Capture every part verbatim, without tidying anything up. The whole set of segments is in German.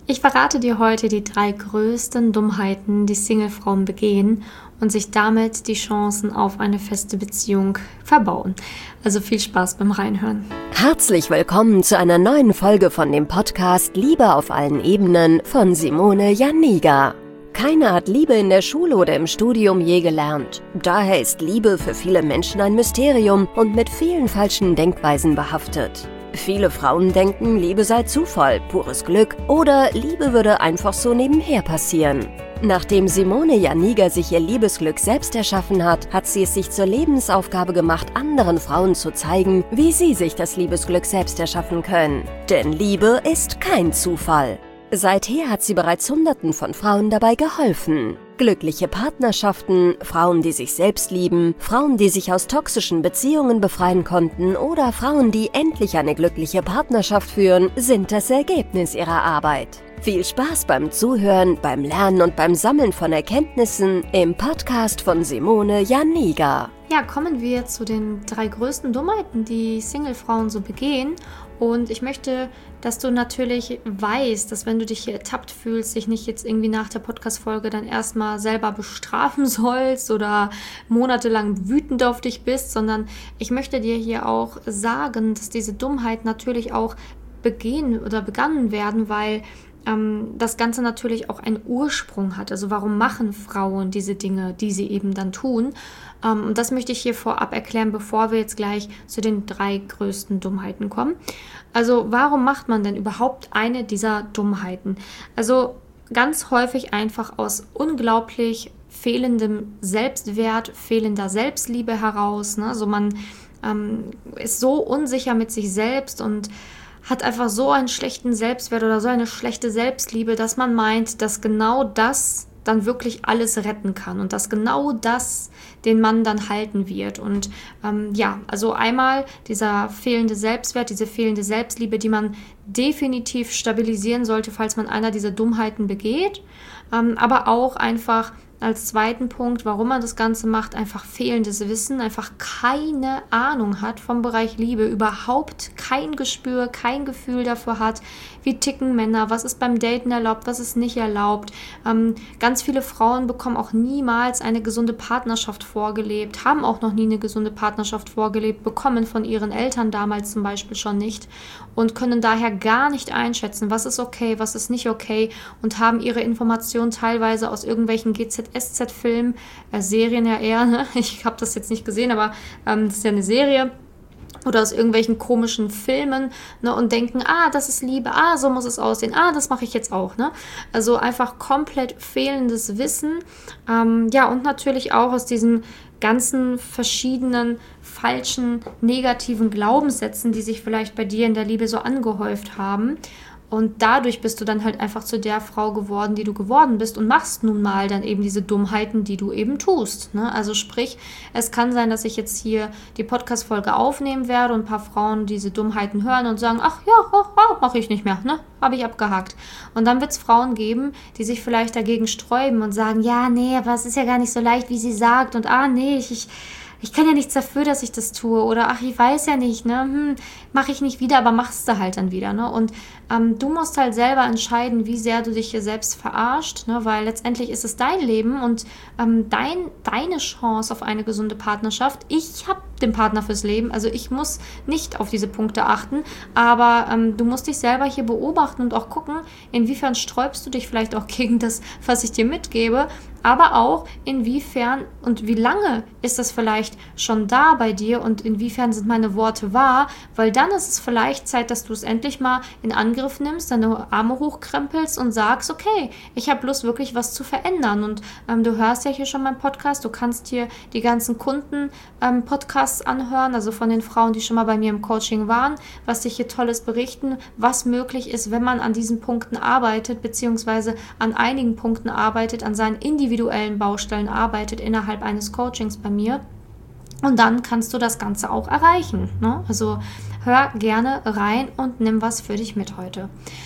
Ich verrate dir heute die drei größten Dummheiten, die Singlefrauen begehen und sich damit die Chancen auf eine feste Beziehung verbauen. Also viel Spaß beim Reinhören. Herzlich willkommen zu einer neuen Folge von dem Podcast Liebe auf allen Ebenen von Simone Janiga. Keiner hat Liebe in der Schule oder im Studium je gelernt. Daher ist Liebe für viele Menschen ein Mysterium und mit vielen falschen Denkweisen behaftet. Viele Frauen denken, Liebe sei Zufall, pures Glück oder Liebe würde einfach so nebenher passieren. Nachdem Simone Janiga sich ihr Liebesglück selbst erschaffen hat, hat sie es sich zur Lebensaufgabe gemacht, anderen Frauen zu zeigen, wie sie sich das Liebesglück selbst erschaffen können. Denn Liebe ist kein Zufall. Seither hat sie bereits Hunderten von Frauen dabei geholfen. Glückliche Partnerschaften, Frauen, die sich selbst lieben, Frauen, die sich aus toxischen Beziehungen befreien konnten oder Frauen, die endlich eine glückliche Partnerschaft führen, sind das Ergebnis ihrer Arbeit. Viel Spaß beim Zuhören, beim Lernen und beim Sammeln von Erkenntnissen im Podcast von Simone Janiga. Ja, kommen wir zu den drei größten Dummheiten, die Singlefrauen so begehen. Und ich möchte, dass du natürlich weißt, dass wenn du dich hier ertappt fühlst, dich nicht jetzt irgendwie nach der Podcast-Folge dann erstmal selber bestrafen sollst oder monatelang wütend auf dich bist, sondern ich möchte dir hier auch sagen, dass diese Dummheit natürlich auch begehen oder begangen werden, weil ähm, das Ganze natürlich auch einen Ursprung hat. Also warum machen Frauen diese Dinge, die sie eben dann tun? Ähm, und das möchte ich hier vorab erklären, bevor wir jetzt gleich zu den drei größten Dummheiten kommen. Also warum macht man denn überhaupt eine dieser Dummheiten? Also ganz häufig einfach aus unglaublich fehlendem Selbstwert, fehlender Selbstliebe heraus. Ne? Also man ähm, ist so unsicher mit sich selbst und hat einfach so einen schlechten Selbstwert oder so eine schlechte Selbstliebe, dass man meint, dass genau das dann wirklich alles retten kann und dass genau das den Mann dann halten wird. Und ähm, ja, also einmal dieser fehlende Selbstwert, diese fehlende Selbstliebe, die man definitiv stabilisieren sollte, falls man einer dieser Dummheiten begeht, ähm, aber auch einfach als zweiten Punkt, warum man das Ganze macht, einfach fehlendes Wissen, einfach keine Ahnung hat vom Bereich Liebe, überhaupt kein Gespür, kein Gefühl dafür hat, wie ticken Männer, was ist beim Daten erlaubt, was ist nicht erlaubt. Ähm, ganz viele Frauen bekommen auch niemals eine gesunde Partnerschaft vorgelebt, haben auch noch nie eine gesunde Partnerschaft vorgelebt, bekommen von ihren Eltern damals zum Beispiel schon nicht und können daher gar nicht einschätzen, was ist okay, was ist nicht okay und haben ihre Informationen teilweise aus irgendwelchen G Z S Z-Filmen, äh, Serien ja eher, ne? Ich habe das jetzt nicht gesehen, aber ähm, das ist ja eine Serie, oder aus irgendwelchen komischen Filmen, ne, und denken, ah, das ist Liebe, ah, so muss es aussehen, ah, das mache ich jetzt auch, ne? Also einfach komplett fehlendes Wissen, ähm, ja, und natürlich auch aus diesen ganzen verschiedenen falschen, negativen Glaubenssätzen, die sich vielleicht bei dir in der Liebe so angehäuft haben. Und dadurch bist du dann halt einfach zu der Frau geworden, die du geworden bist und machst nun mal dann eben diese Dummheiten, die du eben tust. Ne? Also sprich, es kann sein, dass ich jetzt hier die Podcast-Folge aufnehmen werde und ein paar Frauen diese Dummheiten hören und sagen, ach ja, oh, oh, mache ich nicht mehr, ne? Habe ich abgehakt. Und dann wird es Frauen geben, die sich vielleicht dagegen sträuben und sagen, ja, nee, aber es ist ja gar nicht so leicht, wie sie sagt und ah, nee, ich... ich Ich kann ja nichts dafür, dass ich das tue. Oder ach, ich weiß ja nicht, ne? Hm, mache ich nicht wieder, aber machst du halt dann wieder, ne? Und ähm, du musst halt selber entscheiden, wie sehr du dich hier selbst verarscht, ne? Weil letztendlich ist es dein Leben und ähm, dein, deine Chance auf eine gesunde Partnerschaft. Ich habe den Partner fürs Leben, also ich muss nicht auf diese Punkte achten, aber ähm, du musst dich selber hier beobachten und auch gucken, inwiefern sträubst du dich vielleicht auch gegen das, was ich dir mitgebe, aber auch inwiefern und wie lange ist das vielleicht schon da bei dir und inwiefern sind meine Worte wahr, weil dann ist es vielleicht Zeit, dass du es endlich mal in Angriff nimmst, deine Arme hochkrempelst und sagst, okay, ich habe Lust wirklich was zu verändern und ähm, du hörst ja hier schon meinen Podcast, du kannst hier die ganzen Kunden-Podcasts ähm, anhören, also von den Frauen, die schon mal bei mir im Coaching waren, was sich hier Tolles berichten, was möglich ist, wenn man an diesen Punkten arbeitet, beziehungsweise an einigen Punkten arbeitet, an seinen individuellen Baustellen arbeitet innerhalb eines Coachings bei mir. Und dann kannst du das Ganze auch erreichen, ne? Also hör gerne rein und nimm was für dich mit heute.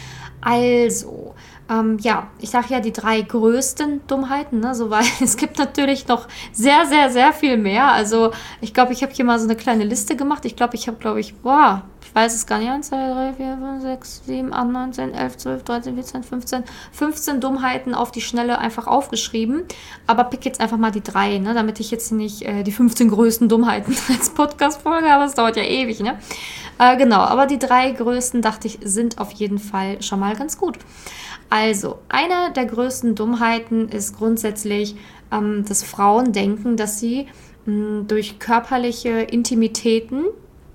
Also, ähm, ja, ich sage ja die drei größten Dummheiten, ne, so, weil es gibt natürlich noch sehr, sehr, sehr viel mehr. Also ich glaube, ich habe hier mal so eine kleine Liste gemacht. Ich glaube, ich habe, glaube ich, boah, ich weiß es gar nicht, eins, zwei, drei, vier, fünf, sechs, sieben, acht, neun, zehn, elf, zwölf, dreizehn, vierzehn, fünfzehn, fünfzehn Dummheiten auf die Schnelle einfach aufgeschrieben, aber pick jetzt einfach mal die drei, ne, damit ich jetzt nicht äh, die fünfzehn größten Dummheiten als Podcast-Folge habe, das dauert ja ewig, ne. Äh, genau, aber die drei größten, dachte ich, sind auf jeden Fall schon mal ganz gut. Also, eine der größten Dummheiten ist grundsätzlich, ähm, dass Frauen denken, dass sie mh, durch körperliche Intimitäten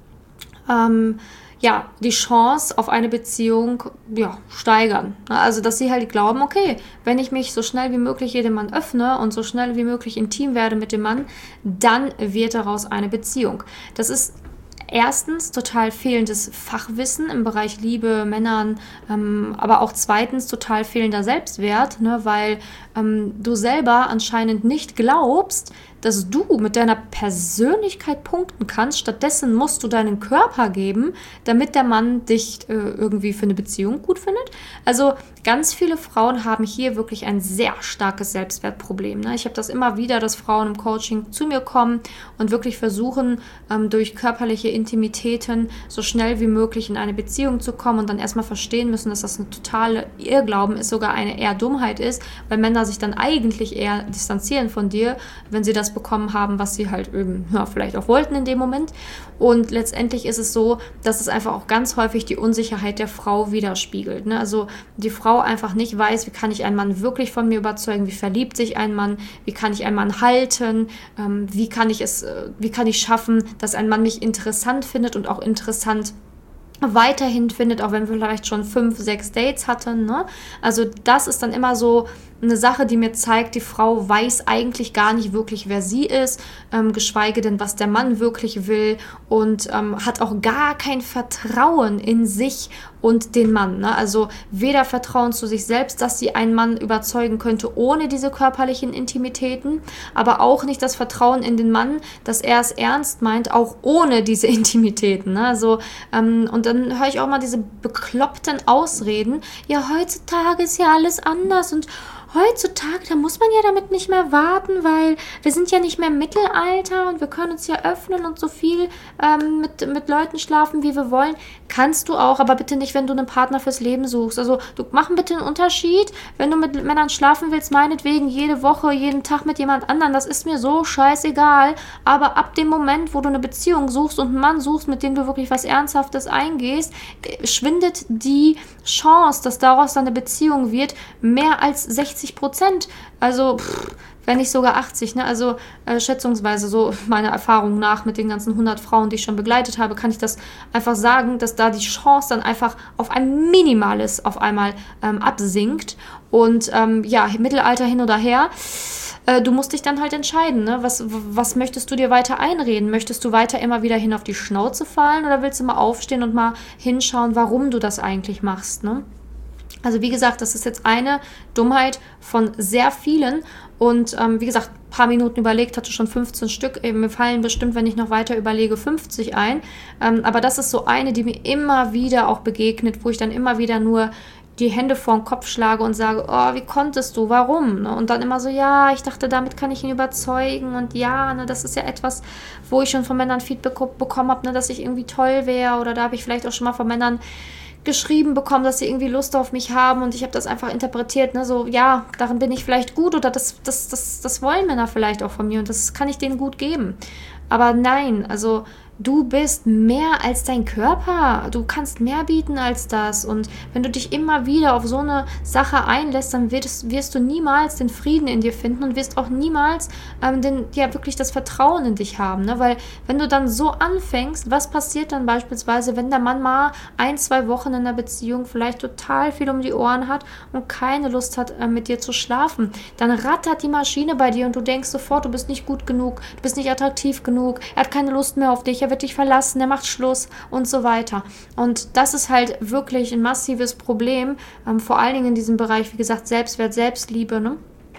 ähm, ja, die Chance auf eine Beziehung ja, steigern. Also, dass sie halt glauben, okay, wenn ich mich so schnell wie möglich jedem Mann öffne und so schnell wie möglich intim werde mit dem Mann, dann wird daraus eine Beziehung. Das ist erstens total fehlendes Fachwissen im Bereich Liebe, Männern, ähm, aber auch zweitens total fehlender Selbstwert, ne, weil ähm, du selber anscheinend nicht glaubst, dass du mit deiner Persönlichkeit punkten kannst. Stattdessen musst du deinen Körper geben, damit der Mann dich äh, irgendwie für eine Beziehung gut findet. Also ganz viele Frauen haben hier wirklich ein sehr starkes Selbstwertproblem. Ne? Ich habe das immer wieder, dass Frauen im Coaching zu mir kommen und wirklich versuchen, ähm, durch körperliche Intimitäten so schnell wie möglich in eine Beziehung zu kommen und dann erstmal verstehen müssen, dass das ein totaler Irrglauben ist, sogar eine eher Dummheit ist, weil Männer sich dann eigentlich eher distanzieren von dir, wenn sie das bekommen haben, was sie halt eben, ja, vielleicht auch wollten in dem Moment. Und letztendlich ist es so, dass es einfach auch ganz häufig die Unsicherheit der Frau widerspiegelt. Ne? Also die Frau einfach nicht weiß, wie kann ich einen Mann wirklich von mir überzeugen, wie verliebt sich ein Mann, wie kann ich einen Mann halten, ähm, wie kann ich es, äh, wie kann ich schaffen, dass ein Mann mich interessant findet und auch interessant weiterhin findet, auch wenn wir vielleicht schon fünf, sechs Dates hatten. Ne? Also das ist dann immer so eine Sache, die mir zeigt, die Frau weiß eigentlich gar nicht wirklich, wer sie ist, ähm, geschweige denn, was der Mann wirklich will und ähm, hat auch gar kein Vertrauen in sich und den Mann. Ne? Also weder Vertrauen zu sich selbst, dass sie einen Mann überzeugen könnte ohne diese körperlichen Intimitäten, aber auch nicht das Vertrauen in den Mann, dass er es ernst meint, auch ohne diese Intimitäten. Ne? Also, ähm, und dann höre ich auch mal diese bekloppten Ausreden, ja, heutzutage ist ja alles anders und heutzutage, da muss man ja damit nicht mehr warten, weil wir sind ja nicht mehr im Mittelalter und wir können uns ja öffnen und so viel ähm, mit, mit Leuten schlafen, wie wir wollen. Kannst du auch, aber bitte nicht, wenn du einen Partner fürs Leben suchst. Also du mach bitte einen Unterschied, wenn du mit Männern schlafen willst, meinetwegen jede Woche, jeden Tag mit jemand anderem, das ist mir so scheißegal, aber ab dem Moment, wo du eine Beziehung suchst und einen Mann suchst, mit dem du wirklich was Ernsthaftes eingehst, schwindet die Chance, dass daraus eine Beziehung wird, mehr als sechzig Prozent. Also, pff, wenn nicht sogar achtzig, ne? Also äh, schätzungsweise so meiner Erfahrung nach mit den ganzen hundert Frauen, die ich schon begleitet habe, kann ich das einfach sagen, dass da die Chance dann einfach auf ein minimales auf einmal ähm, absinkt. Und ähm, ja, Mittelalter hin oder her, äh, du musst dich dann halt entscheiden, ne? Was, was möchtest du dir weiter einreden? Möchtest du weiter immer wieder hin auf die Schnauze fallen oder willst du mal aufstehen und mal hinschauen, warum du das eigentlich machst, ne? Also wie gesagt, das ist jetzt eine Dummheit von sehr vielen und ähm, wie gesagt, ein paar Minuten überlegt, hatte schon fünfzehn Stück, eben mir fallen bestimmt, wenn ich noch weiter überlege, fünfzig ein, ähm, aber das ist so eine, die mir immer wieder auch begegnet, wo ich dann immer wieder nur die Hände vor den Kopf schlage und sage, oh, wie konntest du, warum? Und dann immer so, ja, ich dachte, damit kann ich ihn überzeugen und ja, ne, das ist ja etwas, wo ich schon von Männern Feedback bekommen habe, ne, dass ich irgendwie toll wäre oder da habe ich vielleicht auch schon mal von Männern geschrieben bekommen, dass sie irgendwie Lust auf mich haben und ich habe das einfach interpretiert, ne, so, ja, darin bin ich vielleicht gut oder das, das, das, das wollen Männer vielleicht auch von mir und das kann ich denen gut geben. Aber nein, also du bist mehr als dein Körper. Du kannst mehr bieten als das. Und wenn du dich immer wieder auf so eine Sache einlässt, dann wirst, wirst du niemals den Frieden in dir finden und wirst auch niemals ähm, den, ja, wirklich das Vertrauen in dich haben. Ne? Weil wenn du dann so anfängst, was passiert dann beispielsweise, wenn der Mann mal ein, zwei Wochen in der Beziehung vielleicht total viel um die Ohren hat und keine Lust hat, äh, mit dir zu schlafen? Dann rattert die Maschine bei dir und du denkst sofort, du bist nicht gut genug, du bist nicht attraktiv genug, er hat keine Lust mehr auf dich, er wird dich verlassen, er macht Schluss und so weiter. Und das ist halt wirklich ein massives Problem, ähm, vor allen Dingen in diesem Bereich, wie gesagt, Selbstwert, Selbstliebe, ne?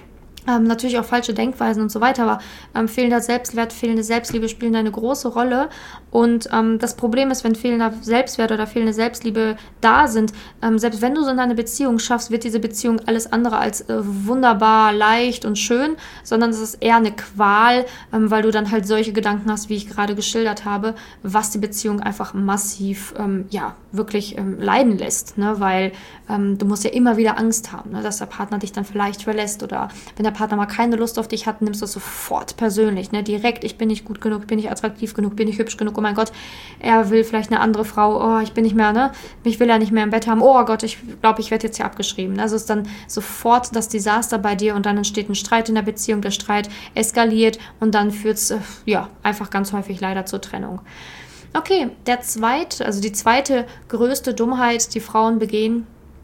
Ähm, natürlich auch falsche Denkweisen und so weiter, aber ähm, fehlender Selbstwert, fehlende Selbstliebe spielen eine große Rolle. Und ähm, das Problem ist, wenn fehlender Selbstwert oder fehlende Selbstliebe da sind, ähm, selbst wenn du so eine Beziehung schaffst, wird diese Beziehung alles andere als äh, wunderbar, leicht und schön, sondern es ist eher eine Qual, ähm, weil du dann halt solche Gedanken hast, wie ich gerade geschildert habe, was die Beziehung einfach massiv, ähm, ja, wirklich ähm, leiden lässt, ne? Weil ähm, du musst ja immer wieder Angst haben, ne? Dass der Partner dich dann vielleicht verlässt oder wenn der Partner mal keine Lust auf dich hat, nimmst du es sofort persönlich, ne? Direkt, ich bin nicht gut genug, bin nicht attraktiv genug, bin nicht hübsch genug, oh mein Gott, er will vielleicht eine andere Frau, oh, ich bin nicht mehr, ne? Mich will er nicht mehr im Bett haben, oh Gott, ich glaube, ich werde jetzt hier abgeschrieben. Also ist dann sofort das Desaster bei dir und dann entsteht ein Streit in der Beziehung, der Streit eskaliert und dann führt es, äh, ja, einfach ganz häufig leider zur Trennung. Okay, der zweite, also die zweite größte Dummheit, die Frauen begehen,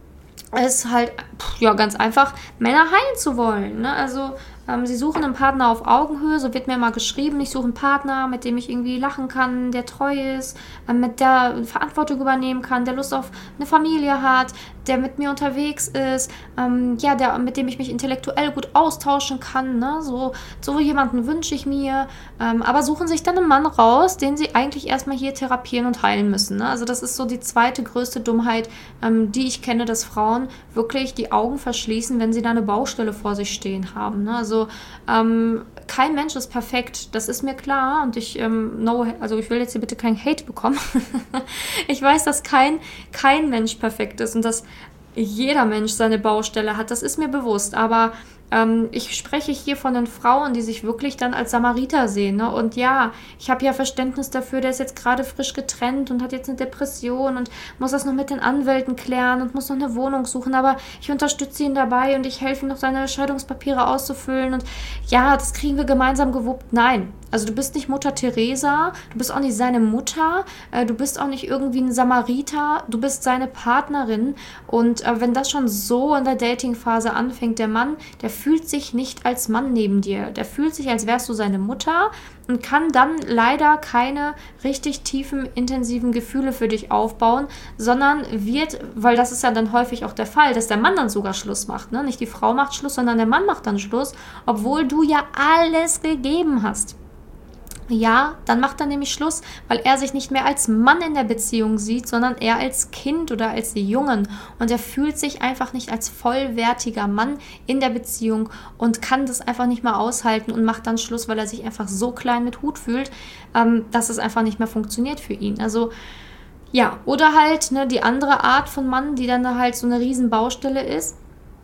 ist halt, ja, ganz einfach, Männer heilen zu wollen, ne? Also ähm, sie suchen einen Partner auf Augenhöhe, so wird mir mal geschrieben, ich suche einen Partner, mit dem ich irgendwie lachen kann, der treu ist, äh, mit der Verantwortung übernehmen kann, der Lust auf eine Familie hat, der mit mir unterwegs ist, ähm, ja, der, mit dem ich mich intellektuell gut austauschen kann, ne? So, so jemanden wünsche ich mir, ähm, aber suchen sich dann einen Mann raus, den sie eigentlich erstmal hier therapieren und heilen müssen, ne? Also das ist so die zweite größte Dummheit, ähm, die ich kenne, dass Frauen wirklich die Augen verschließen, wenn sie da eine Baustelle vor sich stehen haben, ne? Also ähm, kein Mensch ist perfekt, das ist mir klar und ich ähm, no, also ich will jetzt hier bitte keinen Hate bekommen. Ich weiß, dass kein, kein Mensch perfekt ist und dass jeder Mensch seine Baustelle hat, das ist mir bewusst, aber ähm, ich spreche hier von den Frauen, die sich wirklich dann als Samariter sehen, ne? Und ja, ich habe ja Verständnis dafür, der ist jetzt gerade frisch getrennt und hat jetzt eine Depression und muss das noch mit den Anwälten klären und muss noch eine Wohnung suchen, aber ich unterstütze ihn dabei und ich helfe ihm noch, seine Scheidungspapiere auszufüllen und ja, das kriegen wir gemeinsam gewuppt. Nein, also du bist nicht Mutter Teresa, du bist auch nicht seine Mutter, äh, du bist auch nicht irgendwie ein Samariter, du bist seine Partnerin und äh, wenn das schon so in der Datingphase anfängt, der Mann, der fühlt sich nicht als Mann neben dir, der fühlt sich, als wärst du seine Mutter und kann dann leider keine richtig tiefen, intensiven Gefühle für dich aufbauen, sondern wird, weil das ist ja dann häufig auch der Fall, dass der Mann dann sogar Schluss macht, ne? Nicht die Frau macht Schluss, sondern der Mann macht dann Schluss, obwohl du ja alles gegeben hast. Ja, dann macht er nämlich Schluss, weil er sich nicht mehr als Mann in der Beziehung sieht, sondern eher als Kind oder als Jungen. Und er fühlt sich einfach nicht als vollwertiger Mann in der Beziehung und kann das einfach nicht mehr aushalten und macht dann Schluss, weil er sich einfach so klein mit Hut fühlt, ähm, dass es einfach nicht mehr funktioniert für ihn. Also ja, oder halt ne, die andere Art von Mann, die dann halt so eine riesen Baustelle ist,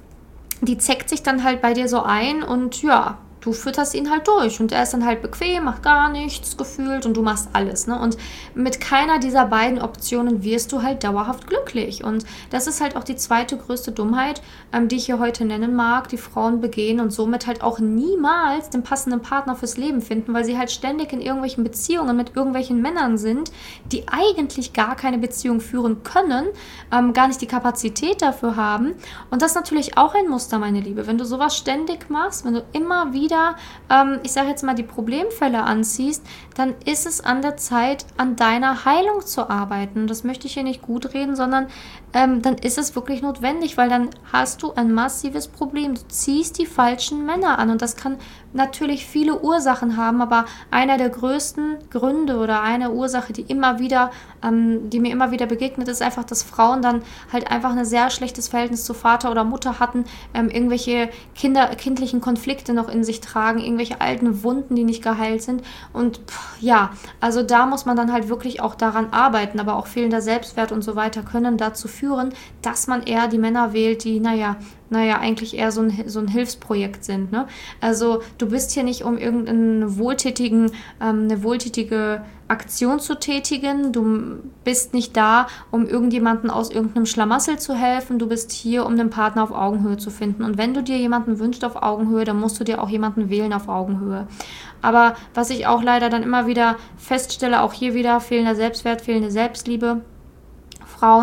die zeckt sich dann halt bei dir so ein und ja, du fütterst ihn halt durch und er ist dann halt bequem, macht gar nichts gefühlt und du machst alles, ne? Und mit keiner dieser beiden Optionen wirst du halt dauerhaft glücklich und das ist halt auch die zweite größte Dummheit, ähm, die ich hier heute nennen mag, die Frauen begehen und somit halt auch niemals den passenden Partner fürs Leben finden, weil sie halt ständig in irgendwelchen Beziehungen mit irgendwelchen Männern sind, die eigentlich gar keine Beziehung führen können, ähm, gar nicht die Kapazität dafür haben und das ist natürlich auch ein Muster, meine Liebe, wenn du sowas ständig machst, wenn du immer wieder Ähm, ich sage jetzt mal, die Problemfälle anziehst, dann ist es an der Zeit, an deiner Heilung zu arbeiten. Das möchte ich hier nicht gut reden, sondern ähm, dann ist es wirklich notwendig, weil dann hast du ein massives Problem. Du ziehst die falschen Männer an und das kann natürlich viele Ursachen haben, aber einer der größten Gründe oder eine Ursache, die immer wieder, ähm, die mir immer wieder begegnet, ist einfach, dass Frauen dann halt einfach ein sehr schlechtes Verhältnis zu Vater oder Mutter hatten, ähm, irgendwelche Kinder, kindlichen Konflikte noch in sich tragen, irgendwelche alten Wunden, die nicht geheilt sind und pff, ja, also da muss man dann halt wirklich auch daran arbeiten, aber auch fehlender Selbstwert und so weiter können dazu führen, dass man eher die Männer wählt, die, naja, naja, eigentlich eher so ein, so ein Hilfsprojekt sind, ne? Also du bist hier nicht, um irgendeinen wohltätigen, ähm, eine wohltätige Aktion zu tätigen, du bist nicht da, um irgendjemanden aus irgendeinem Schlamassel zu helfen, du bist hier, um den Partner auf Augenhöhe zu finden und wenn du dir jemanden wünschst auf Augenhöhe, dann musst du dir auch jemanden wählen auf Augenhöhe. Aber was ich auch leider dann immer wieder feststelle, auch hier wieder fehlender Selbstwert, fehlende Selbstliebe, Frauen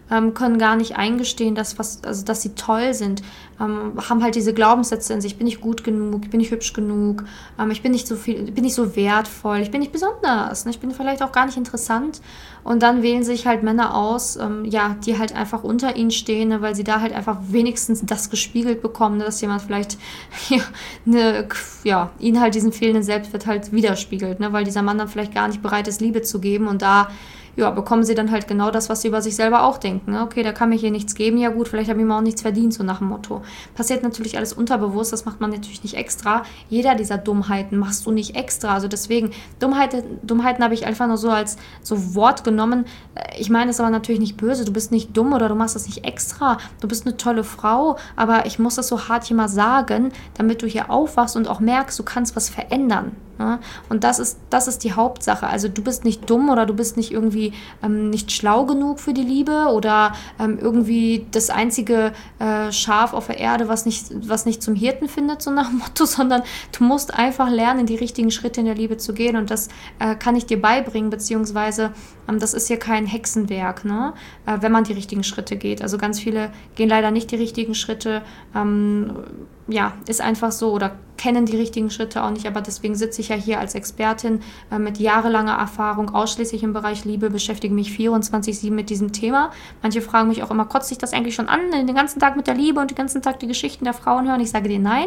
ähm, können gar nicht eingestehen, dass, was, also, dass sie toll sind, ähm, haben halt diese Glaubenssätze in sich, ich bin nicht gut genug, ich bin nicht hübsch genug, ähm, ich bin nicht so viel, ich bin nicht so wertvoll, ich bin nicht besonders, ne? Ich bin vielleicht auch gar nicht interessant. Und dann wählen sich halt Männer aus, ähm, ja, die halt einfach unter ihnen stehen, ne, weil sie da halt einfach wenigstens das gespiegelt bekommen, ne, dass jemand vielleicht ja, ne, ja, ihnen halt diesen fehlenden Selbstwert halt widerspiegelt, ne, weil dieser Mann dann vielleicht gar nicht bereit ist, Liebe zu geben und da ja, bekommen sie dann halt genau das, was sie über sich selber auch denken. Ne? Okay, der kann mir hier nichts geben, ja gut, vielleicht habe ich mir auch nichts verdient, so nach dem Motto. Passiert natürlich alles unterbewusst, das macht man natürlich nicht extra. Jeder dieser Dummheiten machst du nicht extra. Also deswegen, Dummheiten, Dummheiten habe ich einfach nur so als so Wort genommen. Ich meine es aber natürlich nicht böse, du bist nicht dumm oder du machst das nicht extra. Du bist eine tolle Frau, aber ich muss das so hart hier mal sagen, damit du hier aufwachst und auch merkst, du kannst was verändern. Ne? Und das ist, das ist die Hauptsache. Also du bist nicht dumm oder du bist nicht irgendwie ähm, nicht schlau genug für die Liebe oder ähm, irgendwie das einzige äh, Schaf auf der Erde, was nicht, was nicht zum Hirten findet, so nach dem Motto, sondern du musst einfach lernen, die richtigen Schritte in der Liebe zu gehen und das äh, kann ich dir beibringen, beziehungsweise ähm, das ist hier kein Hexenwerk, ne? äh, wenn man die richtigen Schritte geht. Also ganz viele gehen leider nicht die richtigen Schritte, ähm, ja, ist einfach so oder kennen die richtigen Schritte auch nicht, aber deswegen sitze ich ja hier als Expertin äh, mit jahrelanger Erfahrung ausschließlich im Bereich Liebe, beschäftige mich vierundzwanzig sieben mit diesem Thema. Manche fragen mich auch immer, kotzt sich das eigentlich schon an, den ganzen Tag mit der Liebe und den ganzen Tag die Geschichten der Frauen hören? Ich sage dir nein.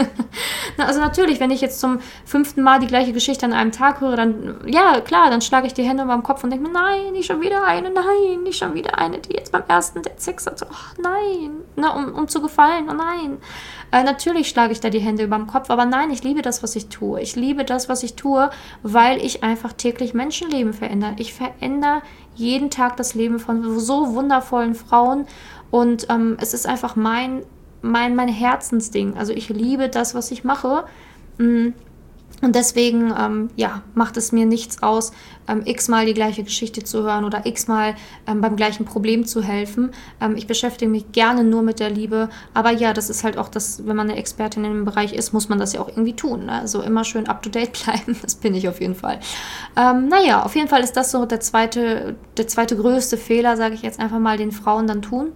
Na, also natürlich, wenn ich jetzt zum fünften Mal die gleiche Geschichte an einem Tag höre, dann, ja klar, dann schlage ich die Hände über dem Kopf und denke mir, nein, nicht schon wieder eine, nein, nicht schon wieder eine, die jetzt beim ersten Date Sex hat, so, oh, nein, na, um, um zu gefallen, oh nein. Äh, natürlich schlage ich da die Hände über dem Kopf, aber nein, ich liebe das, was ich tue. Ich liebe das, was ich tue, weil ich einfach täglich Menschenleben verändere. Ich verändere jeden Tag das Leben von so wundervollen Frauen und ähm, es ist einfach mein, mein, mein Herzensding. Also ich liebe das, was ich mache. Mm. Und deswegen, ähm, ja, macht es mir nichts aus, ähm, x-mal die gleiche Geschichte zu hören oder x-mal ähm, beim gleichen Problem zu helfen. Ähm, ich beschäftige mich gerne nur mit der Liebe. Aber ja, das ist halt auch das, wenn man eine Expertin in dem Bereich ist, muss man das ja auch irgendwie tun. Ne? Also immer schön up-to-date bleiben, das bin ich auf jeden Fall. Ähm, naja, auf jeden Fall ist das so der zweite, der zweite größte Fehler, sage ich jetzt einfach mal, den Frauen dann tun.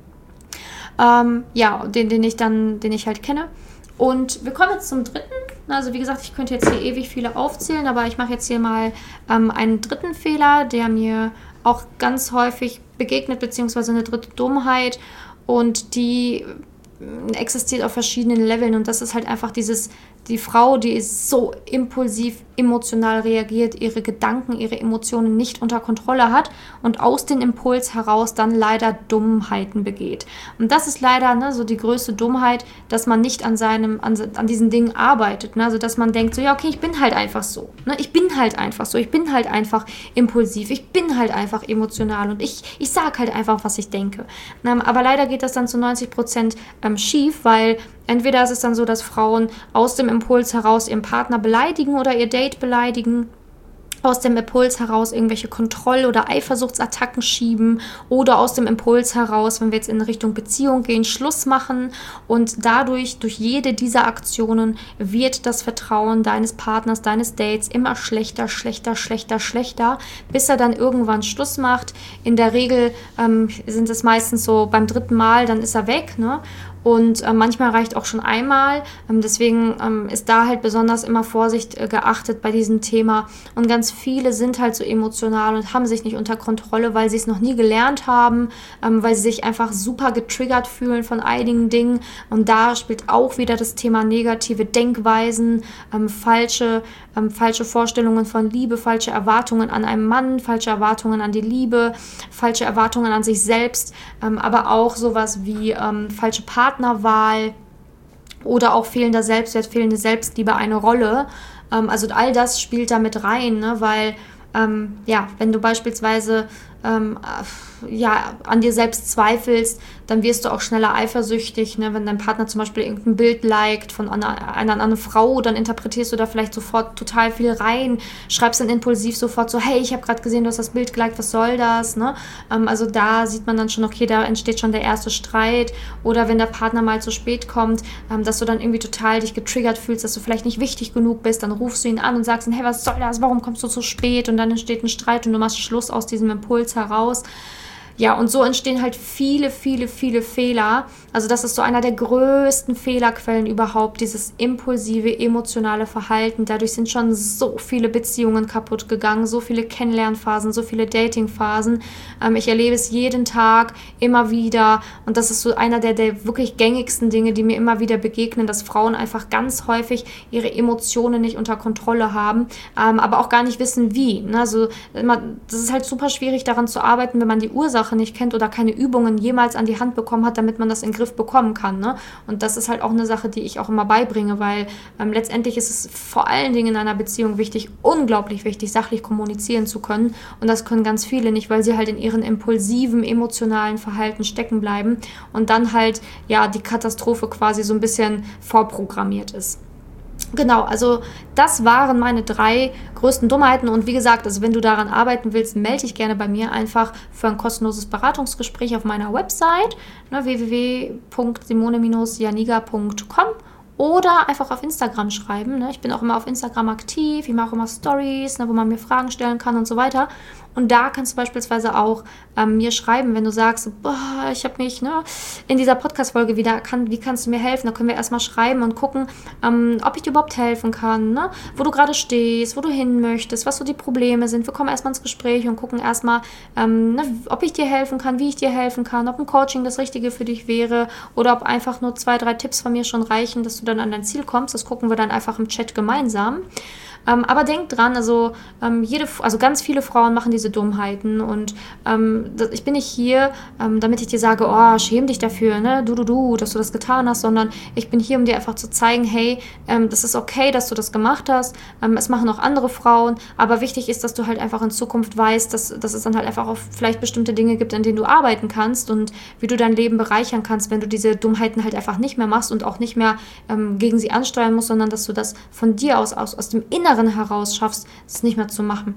Ähm, ja, den, den ich dann, den ich halt kenne. Und wir kommen jetzt zum dritten. Also wie gesagt, ich könnte jetzt hier ewig viele aufzählen, aber ich mache jetzt hier mal ähm, einen dritten Fehler, der mir auch ganz häufig begegnet, beziehungsweise eine dritte Dummheit und die existiert auf verschiedenen Leveln und das ist halt einfach dieses, die Frau, die ist so impulsiv, emotional reagiert, ihre Gedanken, ihre Emotionen nicht unter Kontrolle hat und aus dem Impuls heraus dann leider Dummheiten begeht. Und das ist leider ne, so die größte Dummheit, dass man nicht an seinem, an, an diesen Dingen arbeitet. Ne? Also dass man denkt, so ja okay, ich bin halt einfach so. Ne? Ich bin halt einfach so. Ich bin halt einfach impulsiv. Ich bin halt einfach emotional und ich, ich sage halt einfach, was ich denke. Aber leider geht das dann zu neunzig Prozent ähm, schief, weil entweder ist es dann so, dass Frauen aus dem Impuls heraus ihren Partner beleidigen oder ihr Date beleidigen, aus dem Impuls heraus irgendwelche Kontroll- oder Eifersuchtsattacken schieben oder aus dem Impuls heraus, wenn wir jetzt in Richtung Beziehung gehen, Schluss machen und dadurch, durch jede dieser Aktionen wird das Vertrauen deines Partners, deines Dates immer schlechter, schlechter, schlechter, schlechter, bis er dann irgendwann Schluss macht. In der Regel ähm, sind es meistens so beim dritten Mal, dann ist er weg, ne? Und äh, manchmal reicht auch schon einmal. Ähm, deswegen ähm, ist da halt besonders immer Vorsicht äh, geachtet bei diesem Thema. Und ganz viele sind halt so emotional und haben sich nicht unter Kontrolle, weil sie es noch nie gelernt haben, ähm, weil sie sich einfach super getriggert fühlen von einigen Dingen. Und da spielt auch wieder das Thema negative Denkweisen, ähm, falsche, ähm, falsche Vorstellungen von Liebe, falsche Erwartungen an einen Mann, falsche Erwartungen an die Liebe, falsche Erwartungen an sich selbst, ähm, aber auch sowas wie ähm, falsche Partner. Partnerwahl oder auch fehlender Selbstwert, fehlende Selbstliebe eine Rolle. Ähm, also all das spielt da mit rein, ne? Weil ähm, ja, wenn du beispielsweise ähm, ja, an dir selbst zweifelst, dann wirst du auch schneller eifersüchtig, ne? Wenn dein Partner zum Beispiel irgendein Bild liked von einer, einer anderen Frau, dann interpretierst du da vielleicht sofort total viel rein, schreibst dann impulsiv sofort so, hey, ich habe gerade gesehen, du hast das Bild geliked, was soll das? Ne? Ähm, also da sieht man dann schon, okay, da entsteht schon der erste Streit oder wenn der Partner mal zu spät kommt, ähm, dass du dann irgendwie total dich getriggert fühlst, dass du vielleicht nicht wichtig genug bist, dann rufst du ihn an und sagst ihm, hey, was soll das, warum kommst du zu spät? Und dann entsteht ein Streit und du machst Schluss aus diesem Impuls heraus. Ja, und so entstehen halt viele, viele, viele Fehler. Also das ist so einer der größten Fehlerquellen überhaupt, dieses impulsive, emotionale Verhalten. Dadurch sind schon so viele Beziehungen kaputt gegangen, so viele Kennenlernphasen, so viele Datingphasen. Ähm, ich erlebe es jeden Tag, immer wieder. Und das ist so einer der, der wirklich gängigsten Dinge, die mir immer wieder begegnen, dass Frauen einfach ganz häufig ihre Emotionen nicht unter Kontrolle haben, ähm, aber auch gar nicht wissen, wie. Ne? Also das ist halt super schwierig, daran zu arbeiten, wenn man die Ursache nicht kennt oder keine Übungen jemals an die Hand bekommen hat, damit man das in den Griff bekommen kann. Ne? Und das ist halt auch eine Sache, die ich auch immer beibringe, weil ähm, letztendlich ist es vor allen Dingen in einer Beziehung wichtig, unglaublich wichtig, sachlich kommunizieren zu können. Und das können ganz viele nicht, weil sie halt in ihren impulsiven, emotionalen Verhalten stecken bleiben und dann halt ja die Katastrophe quasi so ein bisschen vorprogrammiert ist. Genau, also das waren meine drei größten Dummheiten und wie gesagt, also wenn du daran arbeiten willst, melde dich gerne bei mir einfach für ein kostenloses Beratungsgespräch auf meiner Website ne, w w w punkt simone Bindestrich janiga punkt com oder einfach auf Instagram schreiben. Ne? Ich bin auch immer auf Instagram aktiv, ich mache auch immer Stories, ne, wo man mir Fragen stellen kann und so weiter. Und da kannst du beispielsweise auch ähm, mir schreiben, wenn du sagst, boah, ich habe mich ne, in dieser Podcast-Folge wieder erkannt, wie kannst du mir helfen? Da können wir erstmal schreiben und gucken, ähm, ob ich dir überhaupt helfen kann, ne? Wo du gerade stehst, wo du hin möchtest, was so die Probleme sind. Wir kommen erstmal ins Gespräch und gucken erstmal, ähm, ne, ob ich dir helfen kann, wie ich dir helfen kann, ob ein Coaching das Richtige für dich wäre oder ob einfach nur zwei, drei Tipps von mir schon reichen, dass du dann an dein Ziel kommst. Das gucken wir dann einfach im Chat gemeinsam. Ähm, aber denk dran, also, ähm, jede, also ganz viele Frauen machen diese Dummheiten und ähm, das, ich bin nicht hier, ähm, damit ich dir sage, oh, schäm dich dafür, ne, du, du, du, dass du das getan hast, sondern ich bin hier, um dir einfach zu zeigen, hey, ähm, das ist okay, dass du das gemacht hast, ähm, es machen auch andere Frauen, aber wichtig ist, dass du halt einfach in Zukunft weißt, dass, dass es dann halt einfach auch vielleicht bestimmte Dinge gibt, an denen du arbeiten kannst und wie du dein Leben bereichern kannst, wenn du diese Dummheiten halt einfach nicht mehr machst und auch nicht mehr ähm, gegen sie ansteuern musst, sondern dass du das von dir aus, aus, aus dem Inneren heraus schaffst, es nicht mehr zu machen.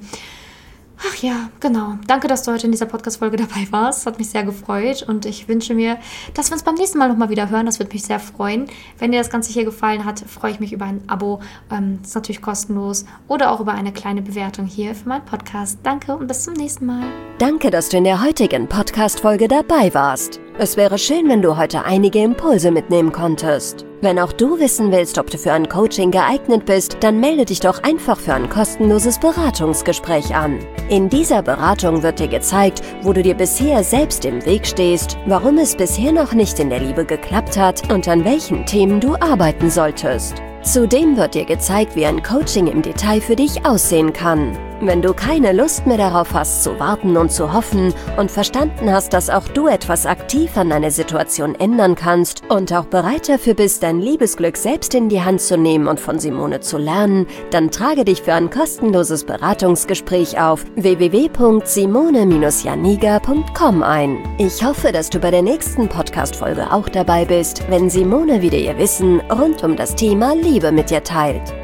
Ach ja, genau. Danke, dass du heute in dieser Podcast-Folge dabei warst. Hat mich sehr gefreut und ich wünsche mir, dass wir uns beim nächsten Mal nochmal wieder hören. Das würde mich sehr freuen. Wenn dir das Ganze hier gefallen hat, freue ich mich über ein Abo. Ähm, das ist natürlich kostenlos. Oder auch über eine kleine Bewertung hier für meinen Podcast. Danke und bis zum nächsten Mal. Danke, dass du in der heutigen Podcast-Folge dabei warst. Es wäre schön, wenn du heute einige Impulse mitnehmen konntest. Wenn auch du wissen willst, ob du für ein Coaching geeignet bist, dann melde dich doch einfach für ein kostenloses Beratungsgespräch an. In dieser Beratung wird dir gezeigt, wo du dir bisher selbst im Weg stehst, warum es bisher noch nicht in der Liebe geklappt hat und an welchen Themen du arbeiten solltest. Zudem wird dir gezeigt, wie ein Coaching im Detail für dich aussehen kann. Wenn du keine Lust mehr darauf hast, zu warten und zu hoffen und verstanden hast, dass auch du etwas aktiv an deiner Situation ändern kannst und auch bereit dafür bist, dein Liebesglück selbst in die Hand zu nehmen und von Simone zu lernen, dann trage dich für ein kostenloses Beratungsgespräch auf w w w punkt simone Bindestrich janiga punkt com ein. Ich hoffe, dass du bei der nächsten Podcast-Folge auch dabei bist, wenn Simone wieder ihr Wissen rund um das Thema Liebe mit dir teilt.